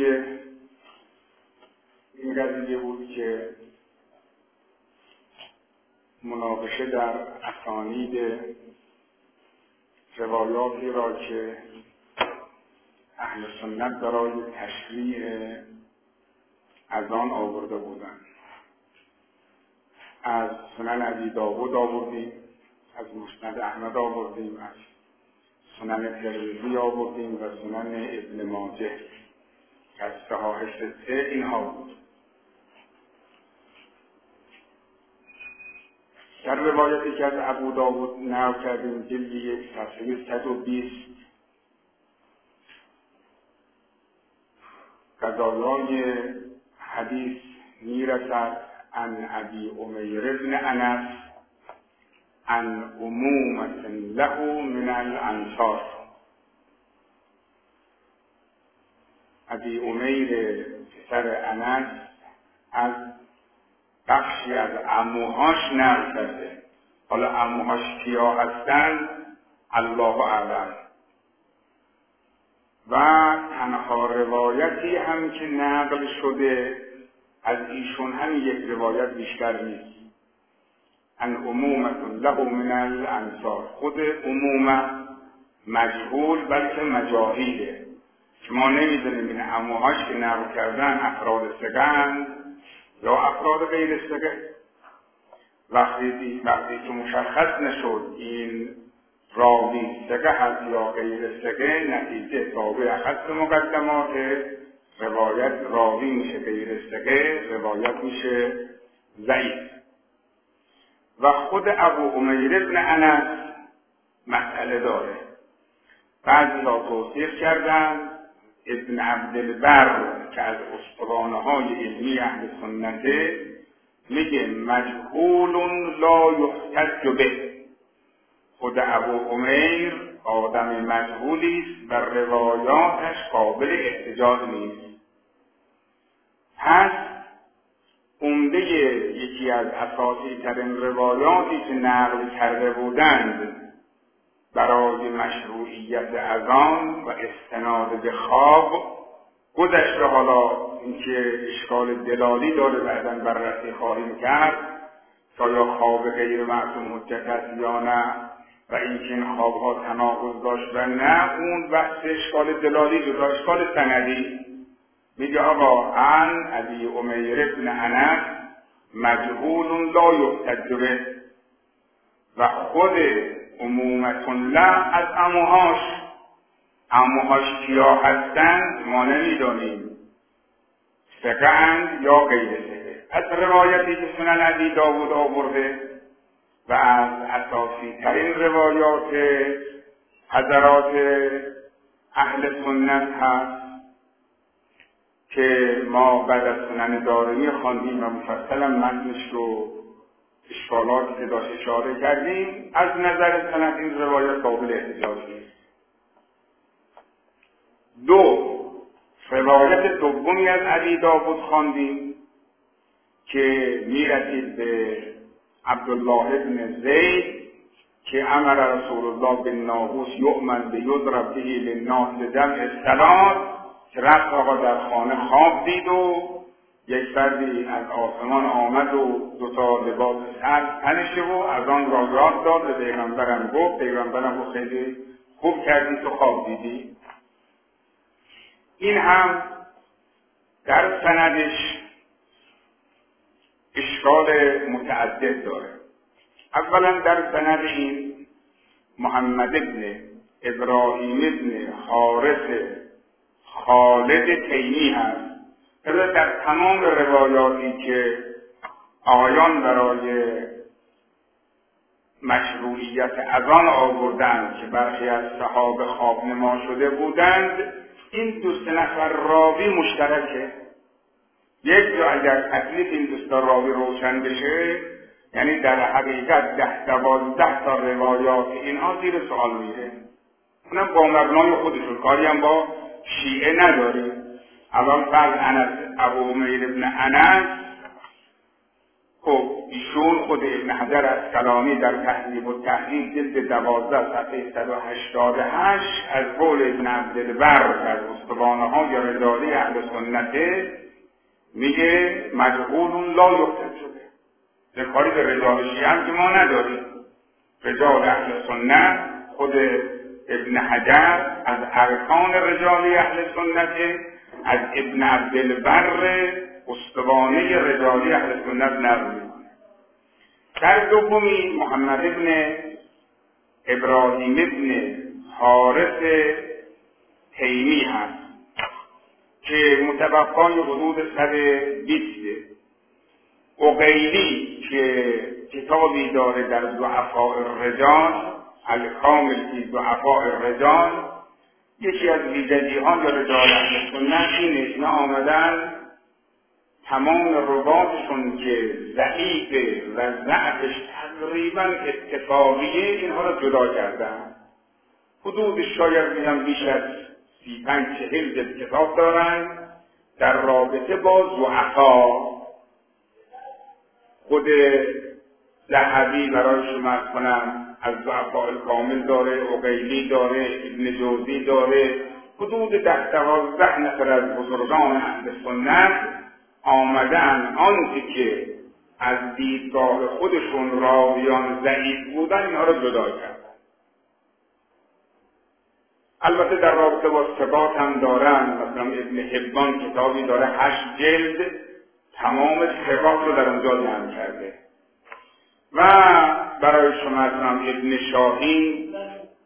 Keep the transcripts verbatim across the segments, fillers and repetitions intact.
که این قضیه بود که مناقشه در اسانید روایاتی را که اهل سنت برای تشریع اذان آورده بودند. از سنن ابی داود آوردیم، از مسند احمد آوردیم، از سنن ترمذی آوردیم و سنن ابن ماجه که از صحاح سته اینها بود. در روایتی که از ابو داود نقل کردیم جلد یک صفحه صد و بیست قضایای حدیث میرسد عن ابی امیر بن انس عن عمومة له من الانصار. ابی امیر پسر انس از بخشی از عموهاش نقل کرده. حالا عموهاش کیا هستند الله اعلم. و تنها روایتی هم که نقل شده از ایشون هم یک روایت بیشتر نیست. ان عمومة له من الانصار. خود عمومه مجهول بلکه مجاهیله که ما نمیدونیم این عموهاش که نقل کردن افراد ثقه‌اند یا افراد غیر ثقه. وقتی وقتی که مشخص نشد این راوی ثقه هست یا غیر ثقه، نتیجه تابع اخذ مقدمات روایت راوی میشه غیر ثقه، روایت میشه ضعیف. و خود ابو امیر بن انس مسئله داره. بعضی را توصیف کردن. ابن عبدالبر که از اسطوانه های علمی اهل سنته میگه مجهول لا یحتج به. خود ابو امیر آدم مجهولی است و روایاتش قابل احتجاج نیست. پس عمده یکی از اساسی ترین روایاتی که نقل کرده بودند برای مشروعیت اذان و استناد به خواب گذشته. حالا اینکه اشکال دلالی داره بعداً بررسی خواهیم کرد تا یا خواب غیر معصوم حجت است یا نه و اینکه این خوابها تناقض داشت و نه، اون بحث اشکال دلالی جدا. اشکال سندی میگه آقا عن ابی امیر بن انس مجهول لا یحتج به و خود عمومة له از عموهاش. عموهاش کیا هستند ما نمیدانیم، ثقه اند یا غیر ثقه. از روایتی که سنن ابی داود آورده و از اساسی ترین روایات حضرات اهل سنت هست که ما بعد از سنن دارمی خواندیم و مفصلا متنش رو اشکالاتی که داشت اشاره کردیم. از نظر سنت این روایت قابل احتجاج نیست. دو، روایت دومی از ابی داود خواندیم که میرسید به عبدالله بن زید که امر رسول الله بالناقوس یؤمن بیضرب به للناس لجمع الصلاة، که رفت آقا در خانه خواب دید و یک فردی از آسمان آمد و دو تا لباس سرد تنشه و از آن را یاد داد. به پیغمبرم گفت، پیغمبرم گفت خیلی خوب کردی تو خواب دیدی. این هم در سندش اشکال متعدد داره. اولا در سند این محمد بن ابراهیم بن حارث خالد تیمی هست. در تمام روایاتی که آیان برای مشروعیت اذان آوردند که برخی از صحابه خواب نما شده بودند، این دو سه نفر راوی مشترکه. یک جا اگر تکلیف این دو تا راوی روشن بشه، یعنی در حقیقت ده دوازده تا روایات اینها زیر سوال میره. اونم با مبنای خودشون، کاری هم با شیعه نداریم. اول فرض انس ابو امیر ابن انس خب ایشون خود ابن حجر اسقلانی در تهذیب التهذیب جلد دوازده صفحه صد و هشتاد و هشت از قول ابن عبدالبر در استوانه های رجالی اهل سنته میگه مجهول لا یحتج به. کاری به رجال شیعه هم که ما نداریم. رجال اهل سنت خود ابن حجر از ارکان رجال اهل سنته، از ابن عبدالبر استوانه رجالی اهل سنت نقل میکنه. در دومی محمد ابن ابراهیم ابن حارث تیمی هست که متوفای حدود صد و بیست. عقیلی که کتابی داره در ضعفاء الرجال، الکامل فی ضعفاء الرجال، یکی از ویژگی‌های رجال اهل سنت اینه اینا آمدن تمام رواتشون که ضعیفه و ضعفش تقریبا اتفاقیه اینها را جدا کردن. حدود شاید میگم بیش از سی پنج چهل جلد کتاب دارن در رابطه با ضعفا. خود ذهبی برای شما عرض کنم از ضعفاء کامل داره، عقیلی داره، ابن جوزی داره، حدود ده دوازده نفر از بزرگان اهل سنت آمدن آنچه که از دیدگاه خودشون راویان ضعیف بودن اینها را جدا کردن. البته در رابطه با ثبات هم دارن، مثلا ابن حبان کتابی داره هشت جلد تمام ثبات رو در اونجا جمع کرده. و برای شما هم ابن شاهین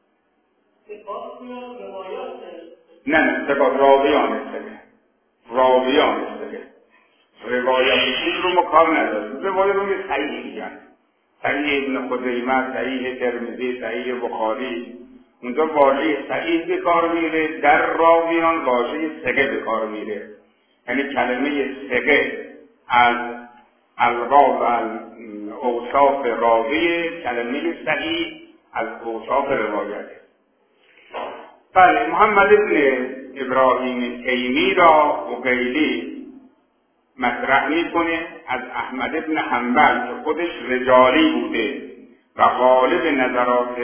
نه نه ثبات راویان استگه راویان استگه روایت چیز رو ما کار نداریم. روایت رو یه صحیح میگن، صحیح ابن خزیمه، صحیح ترمذی، صحیح بخاری. اونجا واژه صحیح به کار میره، در راویان واژه ثقه به کار میره. یعنی کلمه ثقه از القاب و اوصاف راوی، کلمه صحیح از اوصاف روایت. بله، محمد ابن ابراهیم تیمی را عقیلی مطرح میکنه از احمد ابن حنبل که خودش رجالی بوده و غالب نظرات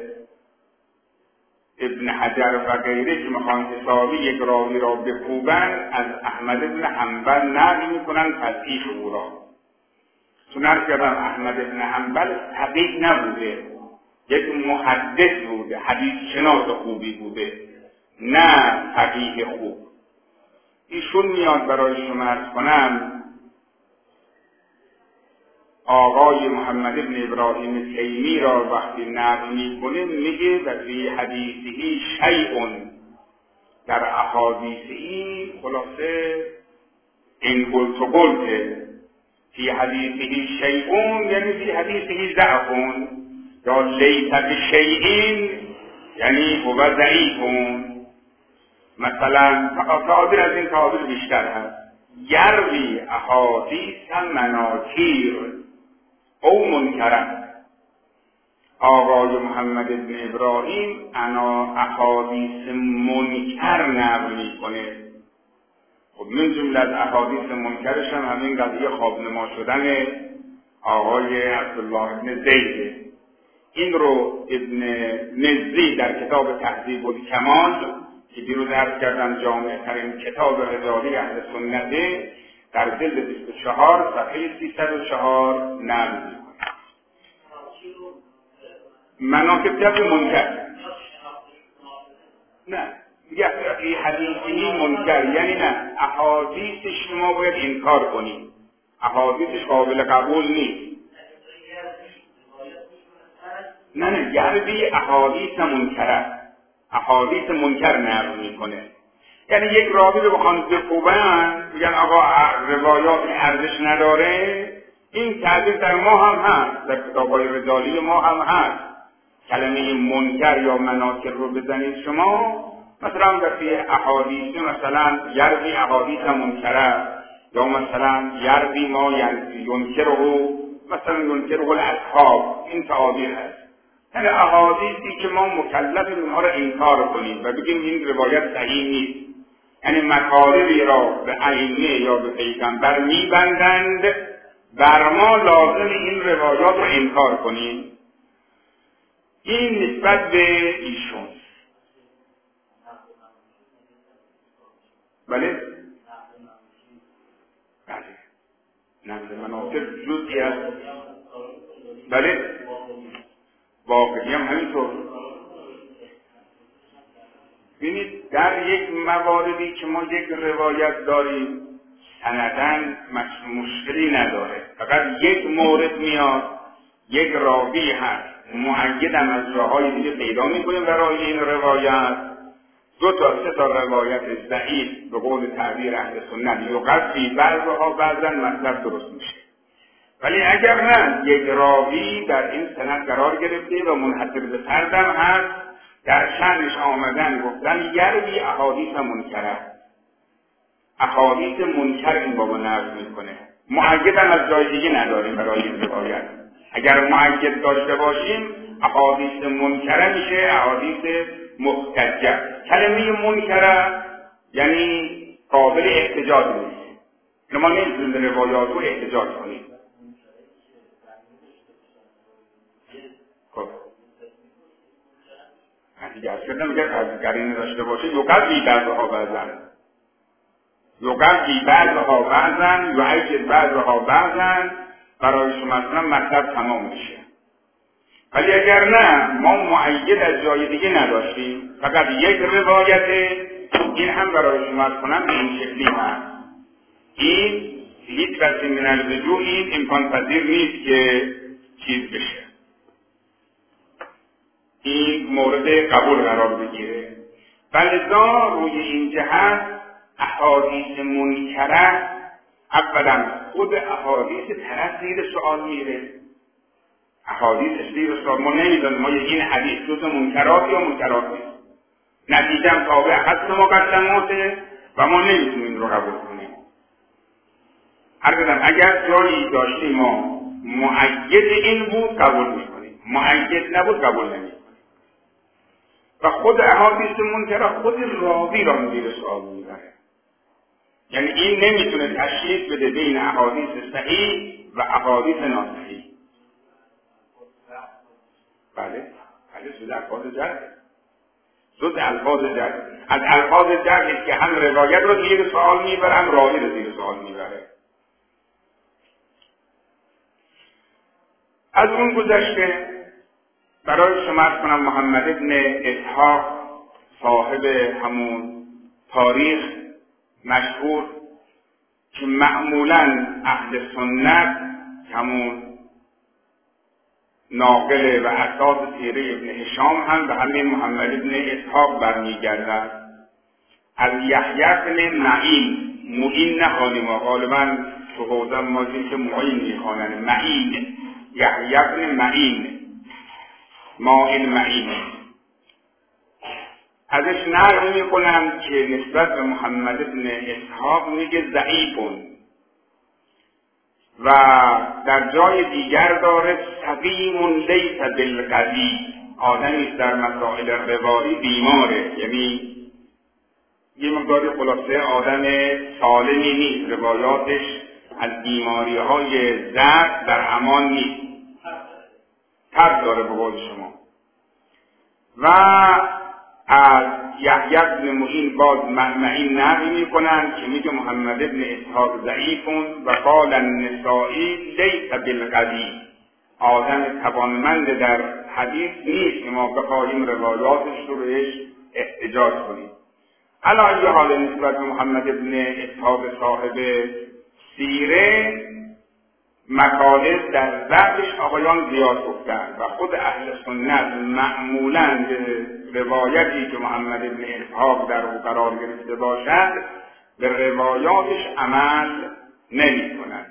ابن حجر و غیره که میخوان حسابی یک راوی را بکوبن از احمد ابن حنبل نقل میکنن تصحیح او را. چون عرض کردم احمد ابن حنبل فقیه نبوده، یک محدث بوده، حدیث شناس خوبی بوده، نه فقیه خوب. ایشون میاد برای شما عرض کنم آقای محمد ابن ابراهیم تیمی را وقتی نقل میکنه میگه و فی حدیثی شیء، در احادیثی خلاصه این قلت و قلته. فی حدیثی شیء یعنی فی حدیثی ضعفون، یا لیس بشیء یعنی هو ضعیفون. مثلا تعابیر از این تعابیر بیشتر هست. یروی احادیث مناکیر او منکرن. آقای محمد بن ابراهیم انا احادیث منکر نقل میکنه. خب من جمله از احادیث منکرش هم همین قضیه خوابنما شدن آقای عبدالله بن زیده. این رو ابن نزی در کتاب تهذیب الکمال که دیروز عرض کردم جامع ترین کتاب رجالی اهل سنته در جلد بیست و چهار صفحه سیصد و چهار نقل می‌کنه. مناکب جبر منکر نه میگه حدیثی منکر یعنی نه احادیث شما باید انکار کنید، احادیثش قابل قبول نیست. نه نه یعنی احادیث منکره، احادیث منکر نقل میکنه. یعنی یک راوی رو بخوان بکوبن میگن آقا روایات ارزش نداره. این تعبیر در ما هم هست، در کتاب‌های رجالی ما هم هست. کلمه منکر یا مناکر رو بزنید شما، مثلا در فی احادیث مثلا یروی احادیث منکره، یا مثلا یروی ما ینکره، مثلا ینکره الاصحاب. این تعابیر هست. یعنی احادیثی که ما مکلف اونها را انکار کنیم و بگیم این روایت صحیح نیست. یعنی مطالبی را به ائمه یا به پیغمبر میبندند بر ما لازم این روایات رو انکار کنیم. این نسبت به ایشون. بله؟ بله. نقل مناطق جزئی از بله؟ واقعی هم همینطور. ببینید در یک مواردی که ما یک روایت داریم سندن مشکلی نداره، فقط یک مورد میاد، یک راوی هست مؤیدم از جاهای دیگه پیدا میکنیم برای این روایت، دو تا سه تا روایت ضعیف به قول تعبیر اهل سنت یقضی بعضها بعضا مطلب درست میشه. ولی اگر نه یک راوی در این سند قرار گرفته و منحصر به فردم هست، در شأنش آمدن گفتن یروی احادیث منکره، احادیث منکر این بابا نقل میکنه، مؤید هم از جای دیگه نداریم برای این روایت. اگر مؤید داشته باشیم احادیث منکره میشه احادیث محتجه. کلمه منکره یعنی قابل احتجاج نیست، ما نمیتونیم به روایات رو احتجاج کنیم. خب دیگه از کردم اگر از قرینه داشته باشه یقضی بعضها بعضن، یقضی بعضها بعضن، یعید بعضها بعضن، برای شما اصلا مطلب تمام میشه. ولی اگر نه ما مؤید از جای دیگه نداشتیم، فقط یک روایته، این هم برای شما کنم به این شکلی هست. این هیچ وقتی من الوجوه این امکان پذیر نیست که چیز بشه، این مورد قبول قرار بگیره. ولذا روی این جهت احادیث منکره اولا خود احادیث طرف زیر سوال میره، احادیث زیر سوال ما نمیدونیم ما این حدیث جز منکرات یا منکرات نیست، نتیجه هم تابع حدث مقدماته و ما نمیتونیم این رو قبول کنیم. هر بدم اگر جایی داشتیم ما مؤید این بود قبول میکنیم، مؤید نبود قبول نمیکنیم. و خود احادیث منکره خود راوی را زیر سوال میبره، یعنی این نمیتونه تشخیص بده بین احادیث صحیح و احادیث ناصحیح. بله بله جز الفاظ جرح، جز الفاظ جرح، از الفاظ جرح که هم روایت را زیر سوال میبره هم راوی را زیر سوال میبره. از اون گذشته برای شما ارز کنم محمد ابن اسحاق صاحب همون تاریخ مشهور که معمولاً اهل سنت همون ناقل و اساس سیره ابن هشام هم به همین محمد ابن اسحاق برمیگردد. از یحیی بن معین، معین نخوانیم و غالباً تو حوزه مازی که معین میخوانن، معین، یحیی بن معین، مائل معین، ازش نقل میکنم که نسبت به محمد ابن اسحاق میگه ضعیفون و در جای دیگر داره سقیم لیس بالقوی، آدمی در مسائل روایی بیماره، یعنی یه مقدار خلاصه آدم سالمی نیست، روایاتش از بیماری های ضعف در امان نیست، تب داره به قول شما. و از یحیی بن معین باز معین نقل میکنن که میگه محمد ابن اسحاق ضعیفون و قال النسائی لیس بالقوی، آدم توانمند در حدیث نیست که ما بخواهیم روایاتش رو بهش احتجاج کنیم. علی ای حال نسبت به محمد ابن اسحاق صاحب سیره مطالب در ضبطش آقایان زیاد گفتن و خود اهل سنت معمولاً به روایتی که محمد ابن اسحاق در او قرار گرفته باشد به روایاتش عمل نمی کنند.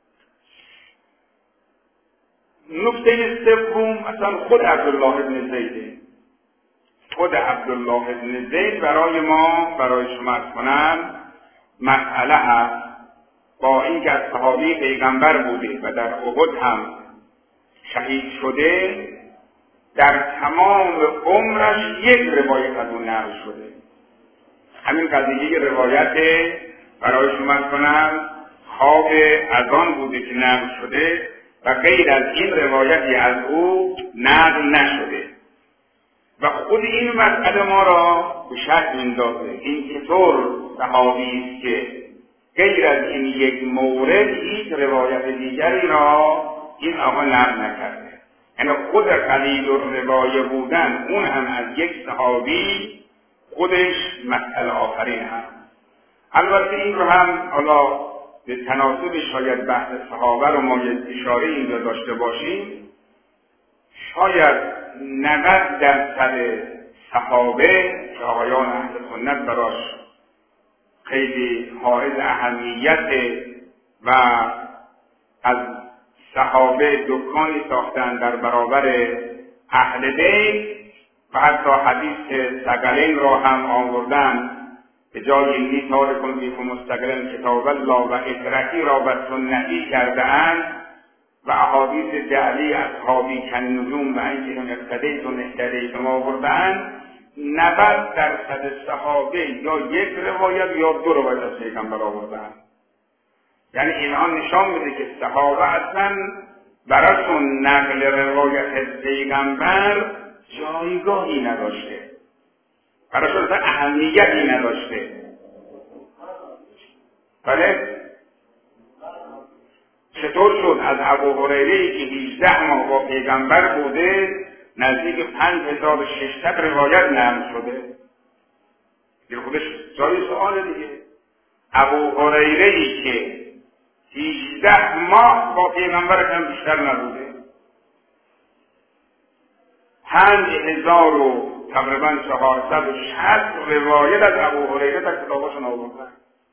نکته سوم اصلا خود عبدالله ابن زیده، خود عبدالله ابن زید برای ما برای شما ارز کنم مسئله هست، با اینکه از صحابی پیغمبر بوده و در احد هم شهید شده، در تمام عمرش یک روایت از اون نقل شده. همین قضیه روایت برای شما کنم خواب از آن بوده که نقل شده و غیر از این روایتی از او نقل نشده. و خود این مسئله ما را به شک میندازه این چطور صحابی است که غیر از این یک مورد هیچ روایت دیگری را این آقا نقل نکرده. یعنی خود قلیل الروایه بودن اون هم از یک صحابی خودش مسئله آفرین هم. البته این رو هم حالا به تناسب شاید بحث صحابه رو ما یک اشاره اینجا داشته باشیم، شاید نود درصد صحابه که آقایان اهل سنت براش خیلی حائز اهمیت و از صحابه دکانی ساختن در برابر اهل بیت و حتی حدیث ثقلین را هم آوردن به جای اینی تارکون فیکم مستقلن کتاب الله و اطرتی را و سنتی کرده اند و احادیث جعلی اصحابی کن نجوم و اینکه اقتدیتون اهتدیتون آورده اند. نود درصد صحابه یا یک روایت یا دو روایت از پیغمبر آورده اند. یعنی اینها نشان میده که صحابه اصلا براشون نقل روایت از پیغمبر جایگاهی نداشته، براشون اصلا اهمیتی نداشته. بله چطور شد از ابو هریره که هجده ماه با پیغمبر بوده نزدیک پنج هزار و ششصد روایت نقل شده؟ این خودش جای سؤال دیگه. ابو هریره که هجده ماه با پیغمبر کم بیشتر نبوده، پنج هزار و تقریبا چهارصد و شصت روایت از ابو هریره در کتاباشون آوردن.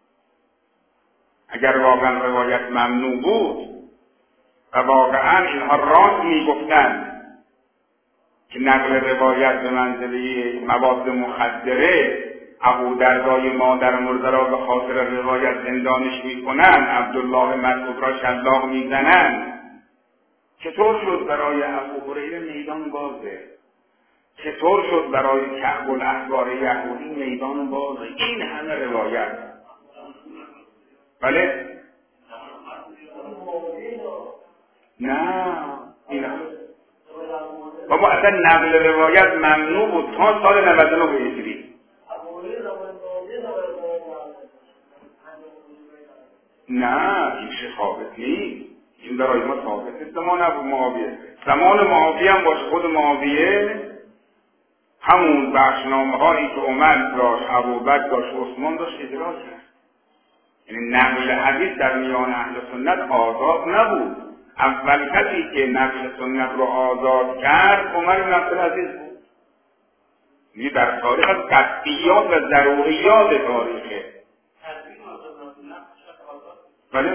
اگر واقعا روایت ممنوع بود و واقعا اینها راست میگفتن که نقل روایت به منزله مواد مخدره، ابو دردای مادر مرده را به خاطر روایت زندانش میکنن، عبدالله مسعود را شلاق میزنن، چطور شد برای ابو هریره میدان بازه؟ چطور شد برای کعب الاحبار یهودی میدان بازه؟ این همه روایت. بله؟ نه این بابا اصلا نقل روایت ممنوع بود تا سال نود و نه هجری. نه این چه ثابت نیست، این برای ما ثابت نیست. زمان ابو معاویه، زمان معاویه هم باشه، خود معاویه همون بخشنامه هایی که عمر داشت، ابوبکر داشت، عثمان داشت اجرا کرد. یعنی نقل حدیث در میان اهل سنت آزاد نبود. اول کسی که نقل سنت رو آزاد کرد عمر بن عبدالعزیز بود. یعنی در تاریخ از قطعیات و ضروریات تاریخه. بله؟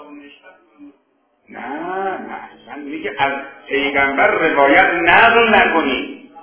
نه نه من میگه از پیغمبر روایت نقل نکنی.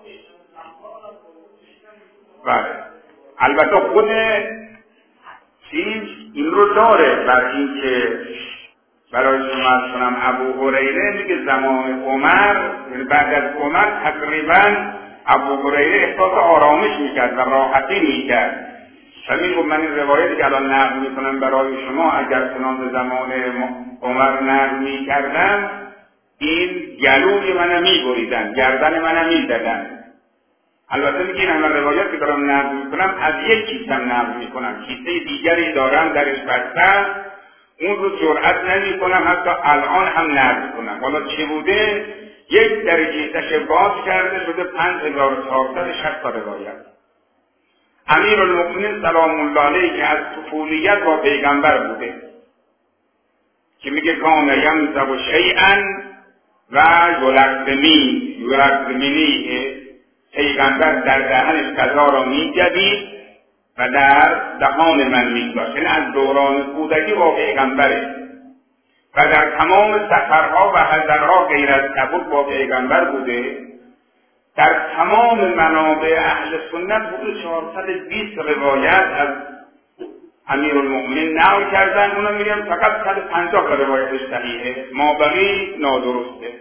بله البته خود چیز این رو داره بر این که برای شما از کنم ابو هریره میگه زمان عمر، یعنی بعد از عمر تقریبا ابو هریره احساس آرامش میکرد و راحتی میکرد. همین گفت من این روایتی که الان نقل میکنم برای شما اگر چنان زمان عمر نقل میکردم این گلوی منو میبریدن، گردن منو میزدن. البته میگه این همه روایت که دارم نقل میکنم از یک کیسم نقل میکنم، کیسه دیگری دارم درش بسته، اون رو جرأت نمی کنم حتی الان هم نقل کنم. حالا چه بوده؟ یک در کیسه‌اش باز کرده شده پنج هزار و چهارصد و شصت روایت. امیرالمؤمنین سلام الله علیه که از طفولیت با پیغمبر بوده که میگه کان یمزب شیئا و یلقمی یلقمینی، پیغمبر در دهنش غذا را میجوید و در دهان من میگذاشت. یعنی از دوران کودکی با پیغمبره و در تمام سفرها و حضرها غیر از تبوک با پیغمبر بوده. در تمام منابع اهل سنت حدود چهارصد و بیست روایت از امیرالمؤمنین نقل کردن. اونا میگن فقط صد و پنجاه روایتش صحیحه، ما بقی نادرسته.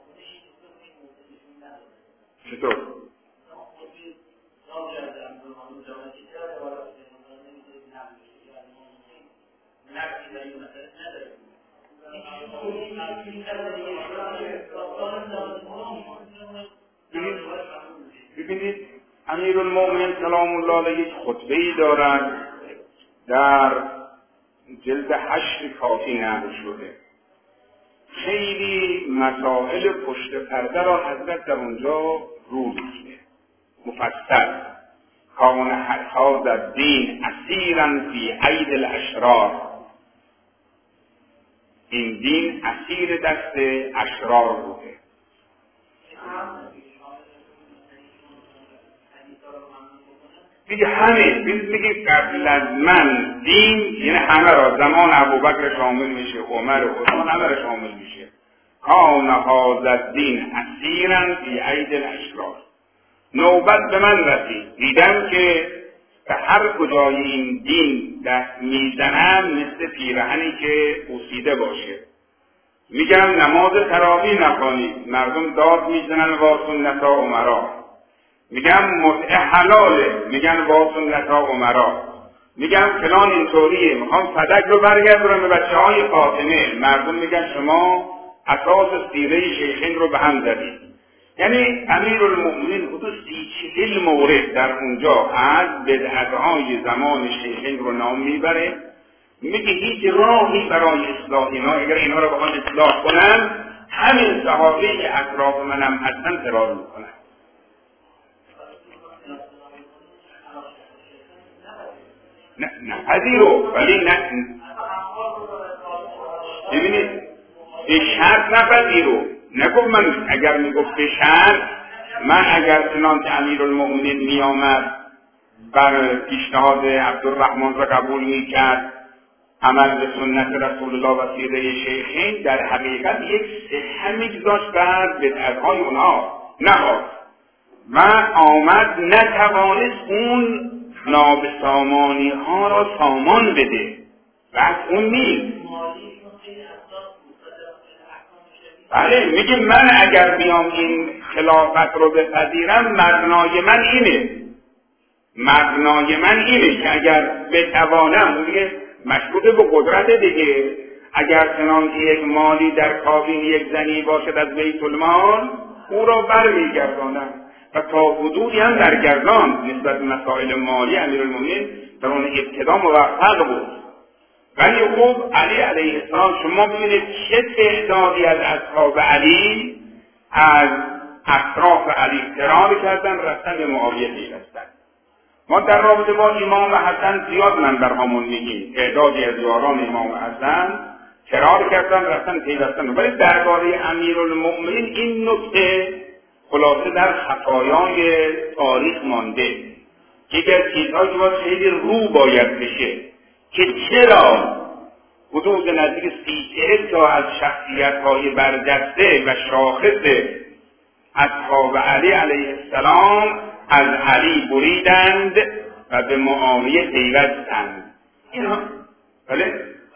چطور؟ ببینید امیرالمومنین سلام الله علیه یک خطبه‌ای دارد در جلد هشت کافی نقل شده. خیلی مسائل پشت پرده را حضرت در اونجا رو می‌کنه مفصل. کان هذا الدین اسیرا فی اید الاشرار، این دین اسیر دست اشرار بوده. دیگه همه میگه قبل از من دین، یعنی همه را، زمان ابوبکر شامل میشه، عمر و عثمان همه را شامل میشه. کان هذا الدین اسیرا فی اید الاشرار. نوبت به من رسید، دیدم که به هر کجای این دین دست میزنم مثل پیرهنی که پوسیده باشه. میگم نماز تراویح نخوانید، مردم داد میزنن وا سنتا عمرا. میگم متع حلاله، میگن وا سنتا عمرا. میگم فلان اینطوریه، میخوام فدک رو برگردونم به بچه های فاطمه، مردم میگن شما اساس سیره شیخین رو به هم زدید. یعنی امیرالمومنین حدود سی چهل مورد در اونجا از بدعت‌های زمان شیخین رو نام میبره. میگه هیچ راهی برای اصلاح اینا، اگر اینا رو بخوام اصلاح کنم، همین صحابه که اطراف منم هستن فرار میکنن. نه نه پذیرو، ولی نه ببینید به شرط نپذیرو. نگفت من اگر میگفت به شرط، من اگر چنانچه امیرالمومنین میآمد بر پیشنهاد عبدالرحمن را قبول میکرد، عمل به سنت رسول الله و سیره شیخین، در حقیقت یک صحه میگذاشت بر بدعت‌های اونها نخواست و آمد نتوانست اون نابسامانی ها را سامان بده. بس اون نیست. بله میگه من اگر بیام این خلافت رو بپذیرم، مبنای من اینه مبنای من اینه که اگر بتوانم، دیگه مشروط به قدرت دیگه، اگر چنانچه یک مالی در کابین یک زنی باشد از بیت المال، او را برمیگردانم و تا حدودی هم در گردان. نسبت به مسائل مالی امیرالمومنین در اون ابتدا موفق بود. ولی خوب علی علیه السلام، شما ببینید چه تعدادی از اصحاب علی از اطراف علی فرار کردن، رفتن به معاویه پیوستن. ما در رابطه با امام حسن زیاد منبرهامون میگیم، تعدادی از یاران امام حسن فرار کردن، رفتن پیوستن. ولی درباره امیرالمومنین این نکته خلاصه در خفایای تاریخ مانده که یکی از چیزهایی که باید خیلی رو باید بشه که چرا حدود نزدیک سی چهل تا از شخصیت‌های برجسته و شاخص اصحاب علی علیه السلام از علی بریدند و به معاویه پیوستند. اینا بله؟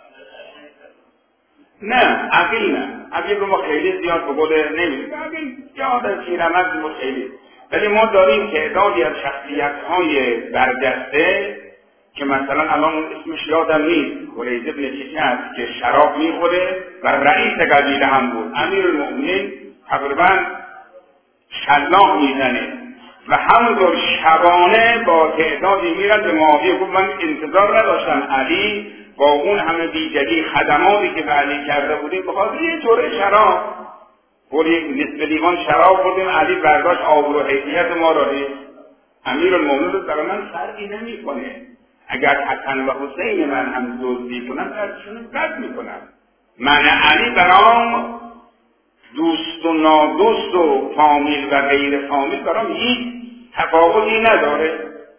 نه عقیل نه عقیل رو ما خیلی زیاد به قول نمیدیم، عقیل یاد از شیرمز رو خیلی، ولی ما داریم تعدادی از شخصیت‌های برجسته که مثلا الان اسمش یادم نیست، قریظ بن چیچن که شراب میخوره و رئیس قبیله هم بود. امیرالمومنین تقریبا شلاق میزنه و همونطور شبانه با تعدادی میرن به معاویه. گفت من انتظار نداشتم علی با اون همه بیجدی خدماتی که به علی کرده بودیم بخاطر یه جوره شراب، بودیم نصف لیوان شراب بودیم، علی برداشت آبرو و حیثیت ما را ریخت. امیرالمومنین رو برای من فرقی نمی کنه، اگر حسن و حسین من هم دزدی کنم درشون رد میکنم. من علی برام دوست و نادوست و فامیل و غیر فامیل برام هیچ تفاوتی نداره.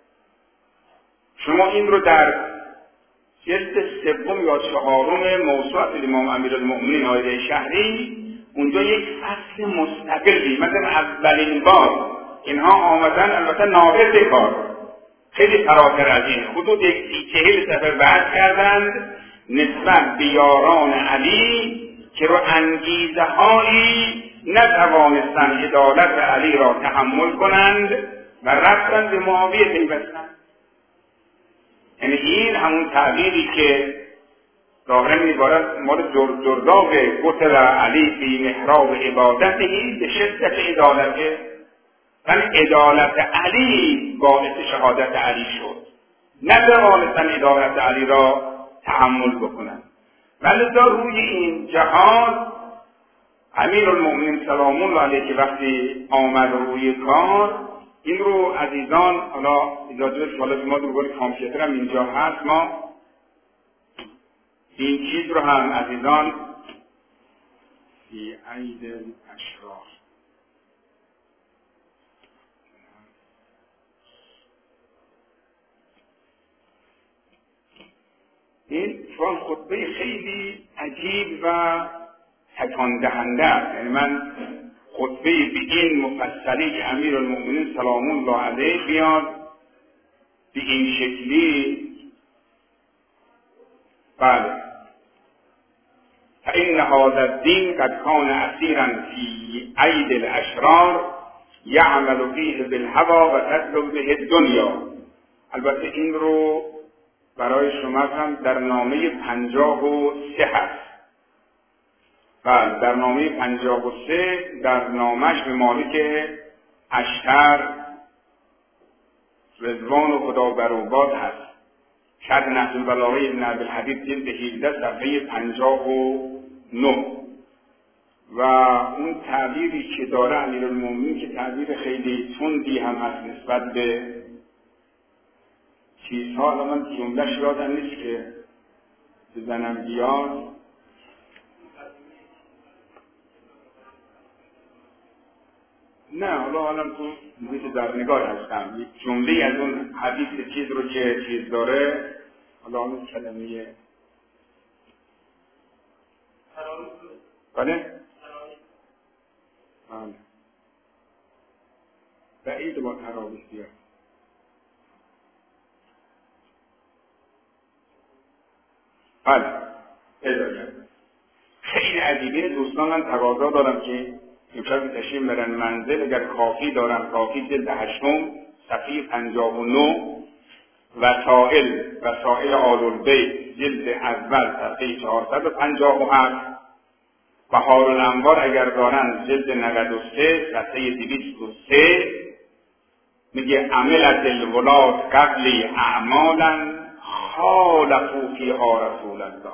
شما این رو در جلد سوم یا چهارم موسوعه امام امیرالمومنین آیه شهری اونجا یک فصل مستقلی، مثلا اولین بار اینها آمدن، البته ناقص کار خیلی فراتر از این، حدود یک سی چهل سفر بحث کردند نسبت به یاران علی که رو انگیزه هایی نتوانستند عدالت علی را تحمل کنند و رفتند به معاویه پیوستند. یعنی این همون تعبیری که ظاهرا میبارد مال جرداغ قتل علی فی محراب عبادته به شدت عدالته، ولی عدالت علی باعث شهادت علی شد، نه توانستن عدالت علی را تحمل بکنن. ولی در روی این جهاد امیرالمؤمنین سلام الله علیه که وقتی آمد روی کار، این رو عزیزان، حالا اجازه بدید حالا ما دوباره کامپیوتر هم اینجا هست، ما این چیز رو هم عزیزان فی عید الاشرار این چون خطبه خیلی عجیب و تکان دهنده است. یعنی من خطبه به این مفصلی که امیرالمؤمنین سلام الله علیه بیاد به این شکلی، بله، فإن هذا الدین قد کان اسیرا فی عید الاشرار یعمل فیه بالهوى و تطلب به الدنیا. البته این رو برای شما هم در نامه پنجاه و سه هست. بله، در نامه پنجاه و سه در نامش به مالک اشتر رضوان و خدا بروباد هست. شرح نهج البلاغه ابن عبدالحدید جلد هجده صفحه پنجاه و نه. و اون تعبیری که داره امیرالمومنین که تعبیر خیلی تندی هم هست نسبت به چیزها، الان من جمله‌اش یادم نیست که بزنم بیاد. نه حالا حالا تو مثل در نگاه هستم، یک جمله از اون حدیث چیز رو که چیز داره، حالا اون کلمه بله؟ بله بعید با تراویح بیاد. بله اداره خیلی عجیبه. دوستان من تقاضا دارم که امشب تشریف برن منزل، اگر کافی دارم، کافی جلد هشتم صفحه پنجاه و نه، وسائل وسائل آل البیت جلد اول صفحه چهارصد و پنجاه و هفت، بهار الانوار اگر دارن جلد نود و سه صفحه دویست و سه، میگه عملت الولاد قبلی اعمالا خالفوا فیها رسول الله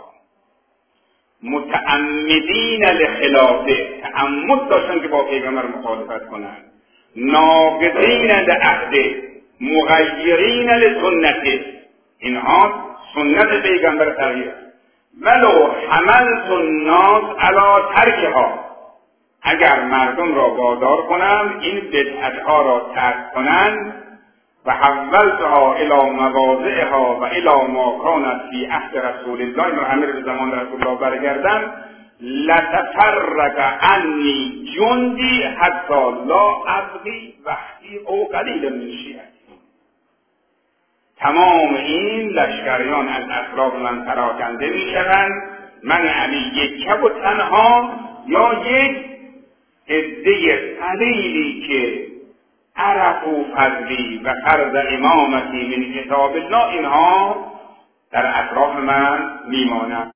متعمدین لخلافه، تعمد داشتن که با پیغمبر مخالفت کنن، ناقضین لعهده مغیرین لسنته، اینها سنت پیغمبر تغییر، ولو حملت الناس علی ترکها، اگر مردم را وادار کنم این بدعتها را ترک کنند، و حولتها الی مواضعها و الی ما کانت فی عهد رسول الله، اینو همه رو به زمان رسول الله برگردم، لتفرق عنی جندی حتی لا ابقی وحدی او قلیل من شیعتی. تمام این لشکریان از اطراف من پراکنده می شوند، من علی یک و تنها یا یک عده قلیلی که عرفوا فضلی و فرض امامتی من کتاب الله، اینها در اطراف من میمانند.